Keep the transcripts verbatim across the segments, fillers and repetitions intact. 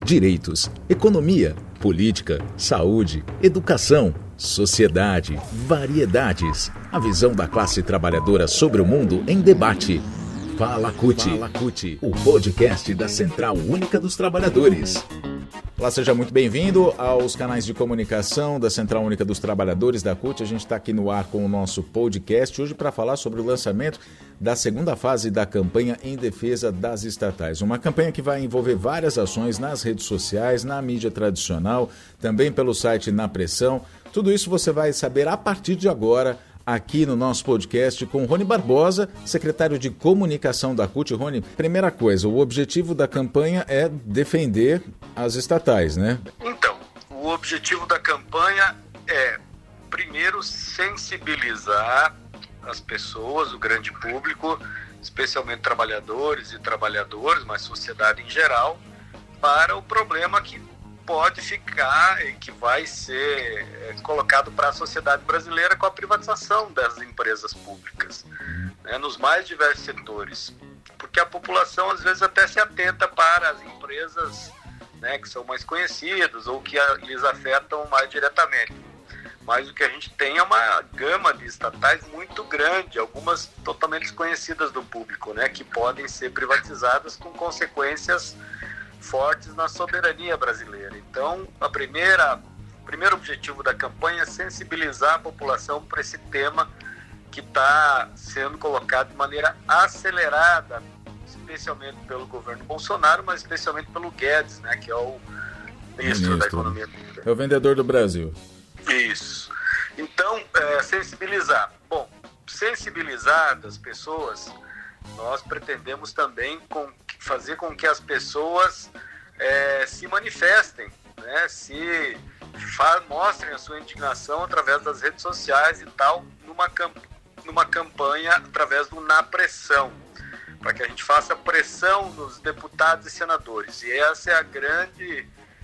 direitos, economia, política, saúde, educação, sociedade, variedades. A visão da classe trabalhadora sobre o mundo em debate. Fala CUT, Fala CUT, o podcast da Central Única dos Trabalhadores. Olá, seja muito bem-vindo aos canais de comunicação da Central Única dos Trabalhadores da CUT. A gente está aqui no ar com o nosso podcast hoje para falar sobre o lançamento da segunda fase da campanha em defesa das estatais. Uma campanha que vai envolver várias ações nas redes sociais, na mídia tradicional, também pelo site Na Pressão. Tudo isso você vai saber a partir de agora aqui no nosso podcast com Rony Barbosa, secretário de comunicação da CUT. Rony, primeira coisa, o objetivo da campanha é defender as estatais, né? Então, o objetivo da campanha é, primeiro, sensibilizar as pessoas, o grande público, especialmente trabalhadores e trabalhadoras, mas sociedade em geral, para o problema que pode ficar e que vai ser é, colocado para a sociedade brasileira com a privatização das empresas públicas, né, nos mais diversos setores. Porque a população, às vezes, até se atenta para as empresas, né, que são mais conhecidas ou que a, lhes afetam mais diretamente. Mas o que a gente tem é uma gama de estatais muito grande, algumas totalmente desconhecidas do público, né, que podem ser privatizadas com consequências fortes na soberania brasileira. Então, a primeira, o primeiro objetivo da campanha é sensibilizar a população para esse tema que está sendo colocado de maneira acelerada, especialmente pelo governo Bolsonaro, mas especialmente pelo Guedes, né, que é o ministro, ministro da Economia. É o vendedor do Brasil. Isso. Então, é, sensibilizar. Bom, sensibilizar as pessoas, nós pretendemos também com fazer com que as pessoas é, se manifestem, né, se fa- mostrem a sua indignação através das redes sociais e tal, numa, camp- numa campanha através do Na Pressão, para que a gente faça pressão nos deputados e senadores. E essa é a grande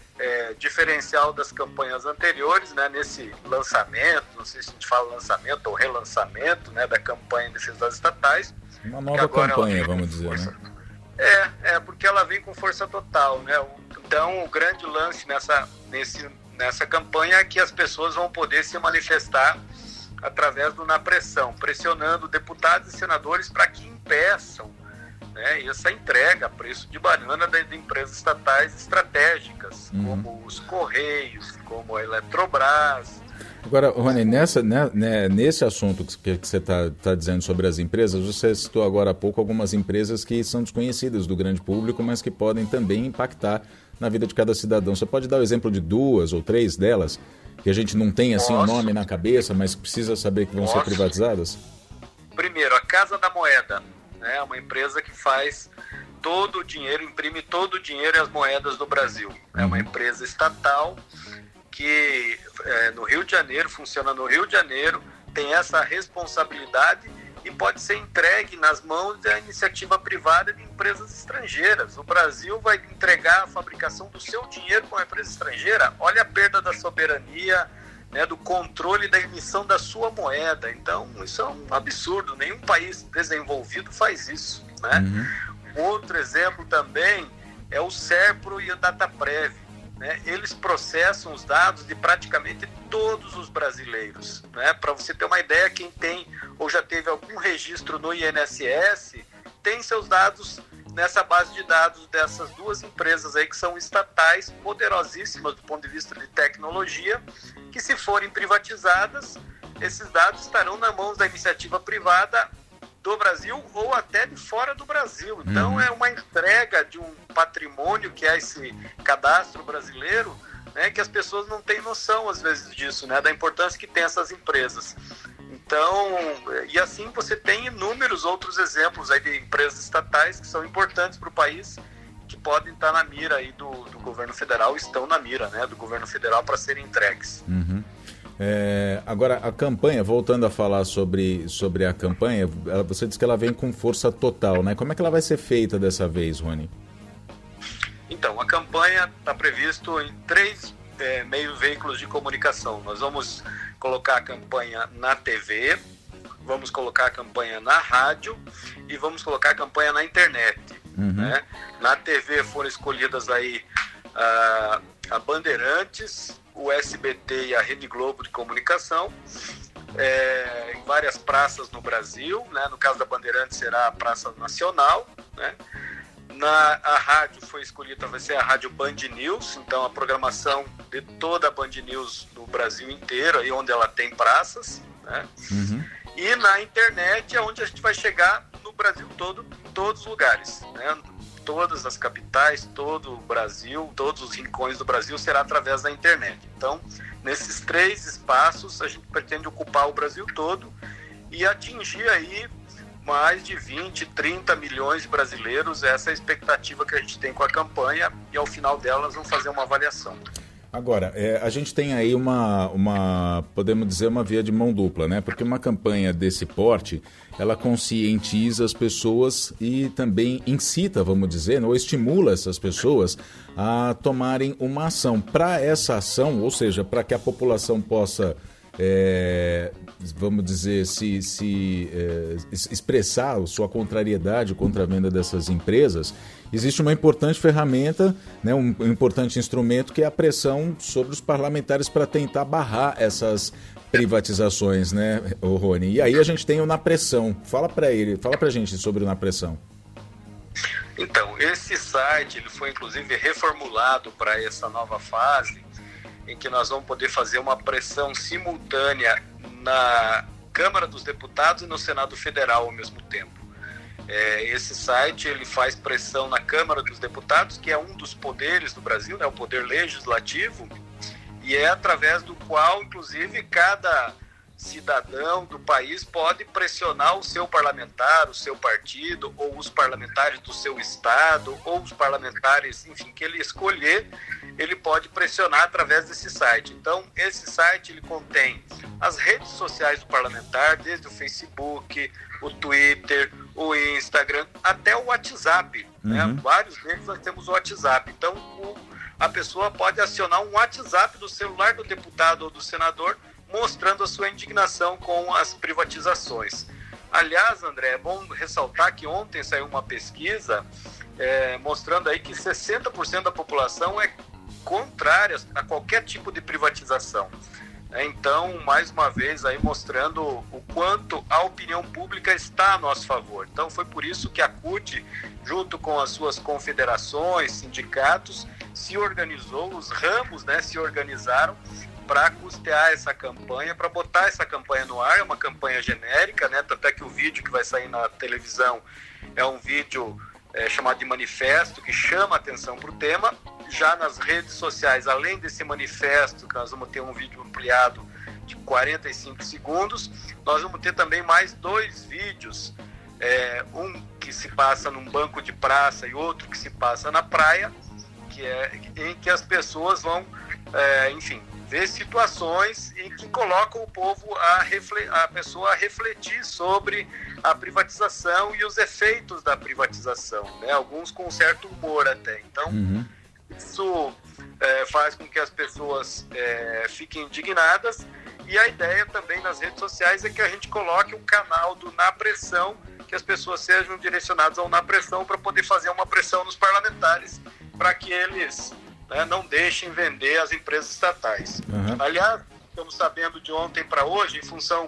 é, diferencial das campanhas anteriores, né, nesse lançamento, não sei se a gente fala lançamento ou relançamento, né, da campanha em defesa das estatais. Uma nova campanha, vamos dizer, força. né? É, é, porque ela vem com força total, né? Então, o grande lance nessa, nesse, nessa campanha é que as pessoas vão poder se manifestar através do Na Pressão, pressionando deputados e senadores para que impeçam, né, essa entrega a preço de banana de, de empresas estatais estratégicas, uhum. como os Correios, como a Eletrobras. Agora, Rony, nessa, né, né, nesse assunto que, que você está tá dizendo sobre as empresas, você citou agora há pouco algumas empresas que são desconhecidas do grande público, mas que podem também impactar na vida de cada cidadão. Você pode dar o exemplo de duas ou três delas, que a gente não tem assim o um nome na cabeça, mas precisa saber que vão Posso. ser privatizadas? Primeiro, a Casa da Moeda, né, uma empresa que faz todo o dinheiro, imprime todo o dinheiro e as moedas do Brasil. É uhum. uma empresa estatal que é, no Rio de Janeiro, funciona no Rio de Janeiro, tem essa responsabilidade e pode ser entregue nas mãos da iniciativa privada de empresas estrangeiras. O Brasil vai entregar a fabricação do seu dinheiro para uma empresa estrangeira? Olha a perda da soberania, né, do controle da emissão da sua moeda. Então, isso é um absurdo. Nenhum país desenvolvido faz isso, né? Uhum. Outro exemplo também é o Serpro e o Dataprev. Né, eles processam os dados de praticamente todos os brasileiros. Né? Para você ter uma ideia, quem tem ou já teve algum registro no I N S S tem seus dados nessa base de dados dessas duas empresas aí que são estatais, poderosíssimas do ponto de vista de tecnologia, que se forem privatizadas, esses dados estarão nas mãos da iniciativa privada do Brasil ou até de fora do Brasil. Então, uhum. é uma entrega de um patrimônio que é esse cadastro brasileiro, né, que as pessoas não têm noção, às vezes, disso, né, da importância que tem essas empresas. Então, e assim você tem inúmeros outros exemplos aí de empresas estatais que são importantes para o país, que podem estar na mira aí do, do governo federal, estão na mira, né, do governo federal para serem entregues. Uhum. É, agora, a campanha, voltando a falar sobre, sobre a campanha, ela, você disse que ela vem com força total, né? Como é que ela vai ser feita dessa vez, Rony? Então, a campanha está previsto em três é, meios veículos de comunicação. Nós vamos colocar a campanha na T V, vamos colocar a campanha na rádio e vamos colocar a campanha na internet. Uhum. Né? Na T V foram escolhidas aí a, a Bandeirantes, o S B T e a Rede Globo de Comunicação, é, em várias praças no Brasil, né? No caso da Bandeirantes será a Praça Nacional, né? Na, a rádio foi escolhida, vai ser a Rádio Band News, então a programação de toda a Band News no Brasil inteiro, aí onde ela tem praças, né? Uhum. E na internet é onde a gente vai chegar no Brasil todo, em todos os lugares, né? Todas as capitais, todo o Brasil, todos os rincões do Brasil será através da internet. Então, nesses três espaços, a gente pretende ocupar o Brasil todo e atingir aí mais de vinte, trinta milhões de brasileiros. Essa é a expectativa que a gente tem com a campanha e ao final dela nós vamos fazer uma avaliação. Agora, é, a gente tem aí uma, uma, podemos dizer, uma via de mão dupla, né? Porque uma campanha desse porte, ela conscientiza as pessoas e também incita, vamos dizer, ou estimula essas pessoas a tomarem uma ação. Para essa ação, ou seja, para que a população possa, é, vamos dizer, se, se é, expressar a sua contrariedade contra a venda dessas empresas, existe uma importante ferramenta, né, um importante instrumento que é a pressão sobre os parlamentares para tentar barrar essas privatizações, né, Rony? E aí a gente tem o Na Pressão. Fala para ele, fala para a gente sobre o Na Pressão. Então, esse site ele foi inclusive reformulado para essa nova fase, em que nós vamos poder fazer uma pressão simultânea na Câmara dos Deputados e no Senado Federal ao mesmo tempo. É, esse site ele faz pressão na Câmara dos Deputados, que é um dos poderes do Brasil, né, o poder legislativo, e é através do qual, inclusive, cada cidadão do país pode pressionar o seu parlamentar, o seu partido, ou os parlamentares do seu estado, ou os parlamentares, enfim, que ele escolher, ele pode pressionar através desse site. Então, esse site ele contém as redes sociais do parlamentar, desde o Facebook, o Twitter, o Instagram, até o WhatsApp. Uhum. Né? Vários deles nós temos o WhatsApp. Então, o, a pessoa pode acionar um WhatsApp do celular do deputado ou do senador, mostrando a sua indignação com as privatizações. Aliás, André, é bom ressaltar que ontem saiu uma pesquisa é, mostrando aí que sessenta por cento da população é contrária a qualquer tipo de privatização. Então, mais uma vez, aí mostrando o quanto a opinião pública está a nosso favor. Então, foi por isso que a C U T, junto com as suas confederações, sindicatos, se organizou, os ramos, né, se organizaram para custear essa campanha, para botar essa campanha no ar. É uma campanha genérica, né? Até que o vídeo que vai sair na televisão é um vídeo é, chamado de manifesto, que chama a atenção para o tema. Já nas redes sociais, além desse manifesto, que nós vamos ter um vídeo ampliado de quarenta e cinco segundos, nós vamos ter também mais dois vídeos, é, um que se passa num banco de praça e outro que se passa na praia, que é, em que as pessoas vão, é, enfim, ver situações em que colocam o povo, a, refle- a pessoa a refletir sobre a privatização e os efeitos da privatização, né? Alguns com um certo humor até. Então, uhum. Isso é, faz com que as pessoas é, fiquem indignadas, e a ideia também nas redes sociais é que a gente coloque um canal do Na Pressão, que as pessoas sejam direcionadas ao Na Pressão para poder fazer uma pressão nos parlamentares para que eles, né, não deixem vender as empresas estatais. Uhum. Aliás, estamos sabendo de ontem para hoje, em função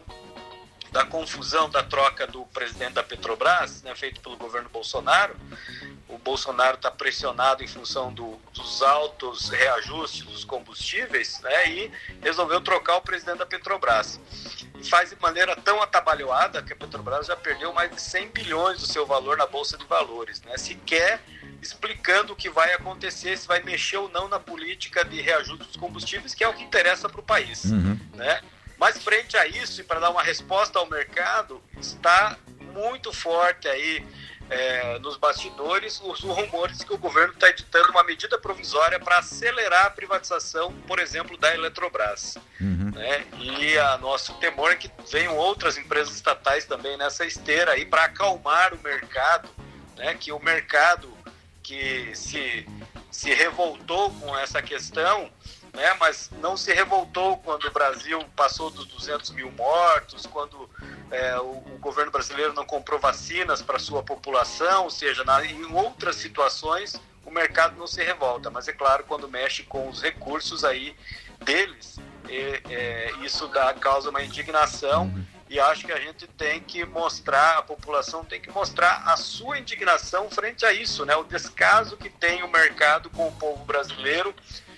da confusão da troca do presidente da Petrobras, né, feito pelo governo Bolsonaro. O Bolsonaro está pressionado em função do, dos altos reajustes dos combustíveis, né, e resolveu trocar o presidente da Petrobras. E faz de maneira tão atabalhoada que a Petrobras já perdeu mais de cem bilhões do seu valor na Bolsa de Valores, né, sequer explicando o que vai acontecer, se vai mexer ou não na política de reajuste dos combustíveis, que é o que interessa para o país. Uhum. Né? Mas frente a isso, e para dar uma resposta ao mercado, está muito forte aí é, nos bastidores os rumores que o governo está editando uma medida provisória para acelerar a privatização, por exemplo, da Eletrobras. Uhum. Né? E a nosso temor é que venham outras empresas estatais também nessa esteira aí para acalmar o mercado, né? Que o mercado que se, se revoltou com essa questão, né, mas não se revoltou quando o Brasil passou dos duzentos mil mortos, quando é, o, o governo brasileiro não comprou vacinas para a sua população, ou seja, na, em outras situações o mercado não se revolta. Mas é claro, quando mexe com os recursos aí deles, é, é, isso dá, causa uma indignação. E acho que a gente tem que mostrar, a população tem que mostrar a sua indignação frente a isso, né? O descaso que tem o mercado com o povo brasileiro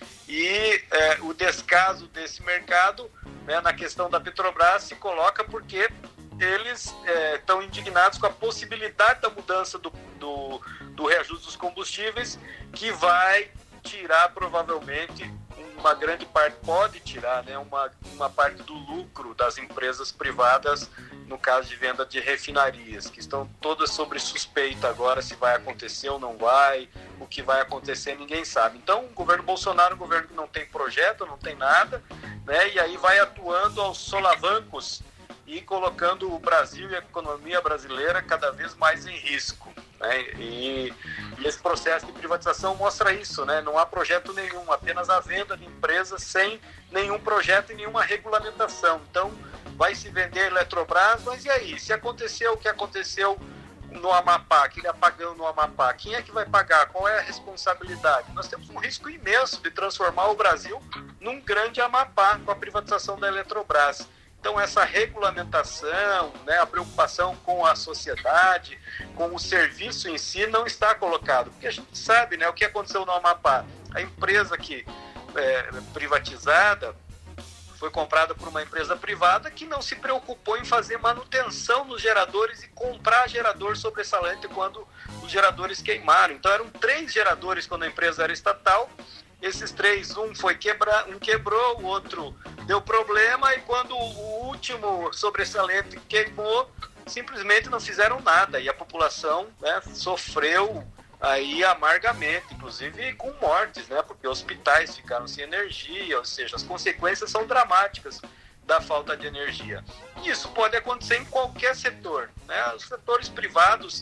e é, o descaso desse mercado, né, na questão da Petrobras se coloca porque eles estão é, indignados com a possibilidade da mudança do, do, do reajuste dos combustíveis, que vai tirar provavelmente uma grande parte, pode tirar, né, uma, uma parte do lucro das empresas privadas, no caso de venda de refinarias, que estão todas sobre suspeita agora se vai acontecer ou não vai, o que vai acontecer ninguém sabe. Então o governo Bolsonaro é um governo que não tem projeto, não tem nada, né, e aí vai atuando aos solavancos e colocando o Brasil e a economia brasileira cada vez mais em risco. Né? E, e esse processo de privatização mostra isso, né? Não há projeto nenhum, apenas a venda de empresas sem nenhum projeto e nenhuma regulamentação. Então, vai se vender a Eletrobras, mas e aí? Se aconteceu o que aconteceu no Amapá, aquele apagão no Amapá, quem é que vai pagar? Qual é a responsabilidade? Nós temos um risco imenso de transformar o Brasil num grande Amapá com a privatização da Eletrobras. Então, essa regulamentação, né, a preocupação com a sociedade, com o serviço em si, não está colocado. Porque a gente sabe, né, o que aconteceu no Amapá. A empresa que é privatizada foi comprada por uma empresa privada que não se preocupou em fazer manutenção nos geradores e comprar gerador sobressalente quando os geradores queimaram. Então, eram três geradores quando a empresa era estatal. Esses três, um foi quebrar, um quebrou, o outro deu problema, e quando o último sobressalente queimou, simplesmente não fizeram nada, e a população, né, sofreu aí amargamente, inclusive com mortes, né, porque hospitais ficaram sem energia, ou seja, as consequências são dramáticas da falta de energia. E isso pode acontecer em qualquer setor, né? Os setores privados,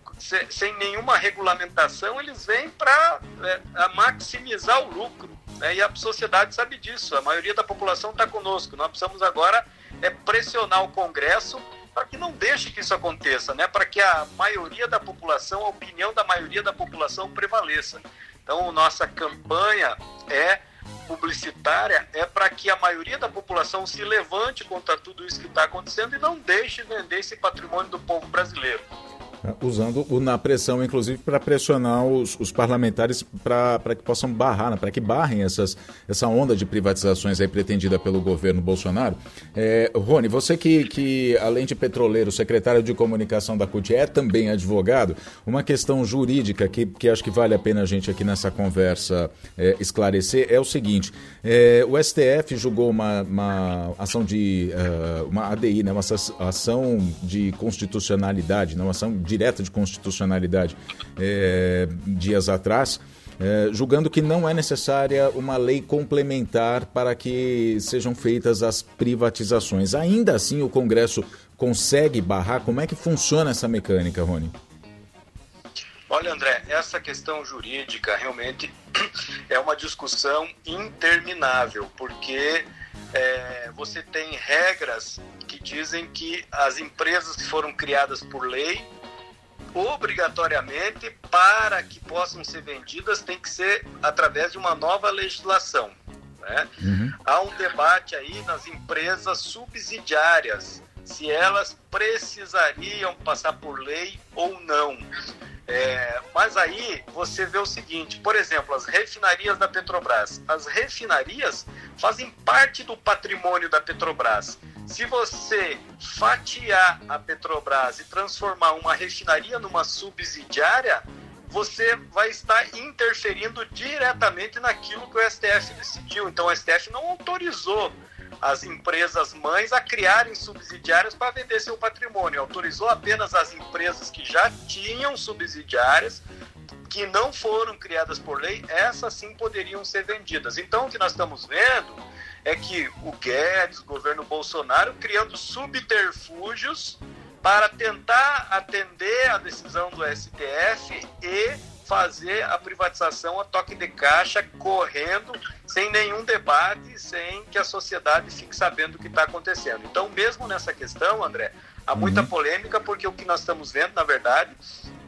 sem nenhuma regulamentação, eles vêm para é, maximizar o lucro, né? E a sociedade sabe disso, a maioria da população está conosco. Nós precisamos agora é pressionar o Congresso para que não deixe que isso aconteça, né? Para que a maioria da população, a opinião da maioria da população prevaleça. Então, nossa campanha é publicitária, é para que a maioria da população se levante contra tudo isso que está acontecendo e não deixe vender esse patrimônio do povo brasileiro. Usando na pressão, inclusive, para pressionar os, os parlamentares para que possam barrar, né, para que barrem essas, essa onda de privatizações aí pretendida pelo governo Bolsonaro. É, Rony, você que, que, além de petroleiro, secretário de comunicação da C U T, é também advogado, uma questão jurídica que, que acho que vale a pena a gente aqui nessa conversa é, esclarecer é o seguinte: é, o S T F julgou uma, uma ação de, uh, uma A D I, né, uma ação de constitucionalidade, não, uma ação de direta de constitucionalidade é, dias atrás, é, julgando que não é necessária uma lei complementar para que sejam feitas as privatizações. Ainda assim, o Congresso consegue barrar? Como é que funciona essa mecânica, Rony? Olha, André, essa questão jurídica realmente é uma discussão interminável, porque é, você tem regras que dizem que as empresas que foram criadas por lei, obrigatoriamente, para que possam ser vendidas, tem que ser através de uma nova legislação, né? Uhum. Há um debate aí nas empresas subsidiárias, se elas precisariam passar por lei ou não. É, mas aí você vê o seguinte, por exemplo, as refinarias da Petrobras. As refinarias fazem parte do patrimônio da Petrobras. Se você fatiar a Petrobras e transformar uma refinaria numa subsidiária, você vai estar interferindo diretamente naquilo que o S T F decidiu. Então o S T F não autorizou as empresas mães a criarem subsidiárias para vender seu patrimônio. Autorizou apenas as empresas que já tinham subsidiárias, que não foram criadas por lei, essas sim poderiam ser vendidas. Então o que nós estamos vendo é que o Guedes, o governo Bolsonaro, criando subterfúgios para tentar atender a decisão do S T F e fazer a privatização a toque de caixa, correndo, sem nenhum debate, sem que a sociedade fique sabendo o que está acontecendo. Então, mesmo nessa questão, André, há muita polêmica, porque o que nós estamos vendo, na verdade,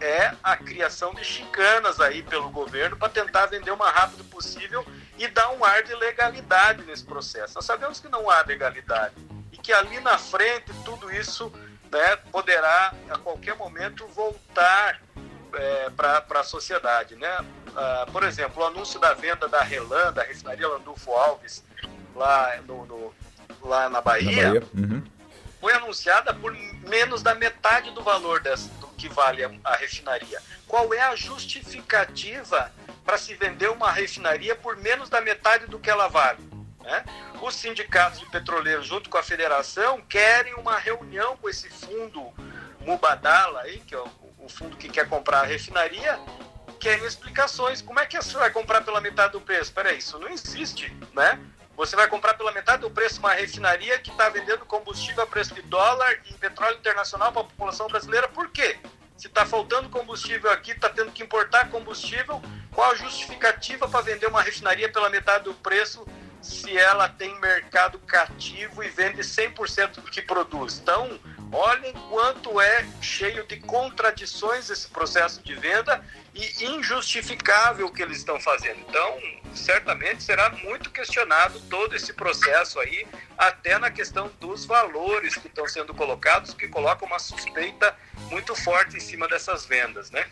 é a criação de chicanas aí pelo governo para tentar vender o mais rápido possível e dar um ar de legalidade nesse processo. Nós sabemos que não há legalidade e que ali na frente tudo isso, né, poderá a qualquer momento voltar é, para a sociedade, né? Ah, por exemplo, o anúncio da venda da Relan, da refinaria Landulfo Alves, lá, no, no, lá na Bahia, na Bahia. Uhum. Foi anunciada por menos da metade do valor dessa, do que vale a, a refinaria. Qual é a justificativa para se vender uma refinaria por menos da metade do que ela vale? Né? Os sindicatos de petroleiros, junto com a federação, querem uma reunião com esse fundo Mubadala, aí, que é o, o fundo que quer comprar a refinaria, querem explicações. Como é que você vai comprar pela metade do preço? Espera aí, isso não existe, né? Você vai comprar pela metade do preço uma refinaria que está vendendo combustível a preço de dólar e petróleo internacional para a população brasileira. Por quê? Se está faltando combustível aqui, está tendo que importar combustível, qual a justificativa para vender uma refinaria pela metade do preço se ela tem mercado cativo e vende cem por cento do que produz? Então, olhem quanto é cheio de contradições esse processo de venda e injustificável o que eles estão fazendo. Então, certamente será muito questionado todo esse processo aí, até na questão dos valores que estão sendo colocados, que colocam uma suspeita muito forte em cima dessas vendas, né?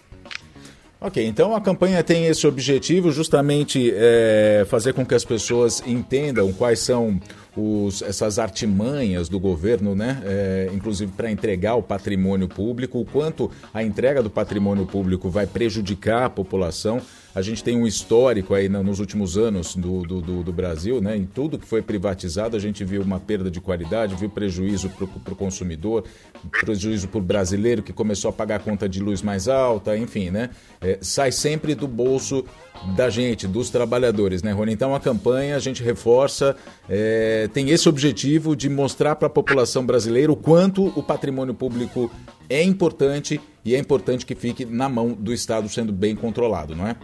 Ok, então a campanha tem esse objetivo, justamente é, fazer com que as pessoas entendam quais são os, essas artimanhas do governo, né? É, inclusive para entregar o patrimônio público, o quanto a entrega do patrimônio público vai prejudicar a população. A gente tem um histórico aí nos últimos anos do, do, do, do Brasil, né? Em tudo que foi privatizado, a gente viu uma perda de qualidade, viu prejuízo para o consumidor, prejuízo para o brasileiro que começou a pagar a conta de luz mais alta, enfim, né? É, sai sempre do bolso da gente, dos trabalhadores, né, Rony? Então a campanha, a gente reforça, é, tem esse objetivo de mostrar para a população brasileira o quanto o patrimônio público é importante e é importante que fique na mão do Estado sendo bem controlado, não é?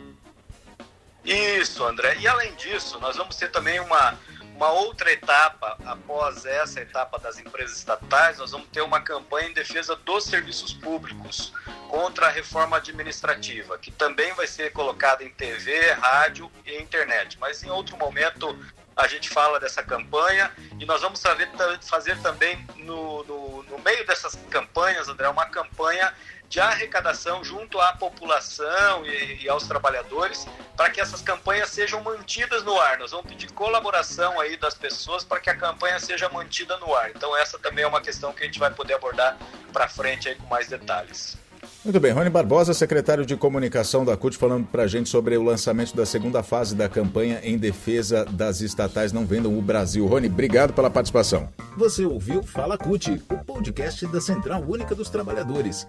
Isso, André. E além disso, nós vamos ter também uma, uma outra etapa, após essa etapa das empresas estatais, nós vamos ter uma campanha em defesa dos serviços públicos contra a reforma administrativa, que também vai ser colocada em T V, rádio e internet. Mas em outro momento a gente fala dessa campanha e nós vamos fazer, fazer também no, no, no meio dessas campanhas, André, uma campanha de arrecadação junto à população e, e aos trabalhadores para que essas campanhas sejam mantidas no ar. Nós vamos pedir colaboração aí das pessoas para que a campanha seja mantida no ar. Então essa também é uma questão que a gente vai poder abordar para frente aí com mais detalhes. Muito bem, Rony Barbosa, secretário de Comunicação da C U T, falando para a gente sobre o lançamento da segunda fase da campanha em defesa das estatais Não Vendam o Brasil. Rony, obrigado pela participação. Você ouviu Fala C U T, o podcast da Central Única dos Trabalhadores.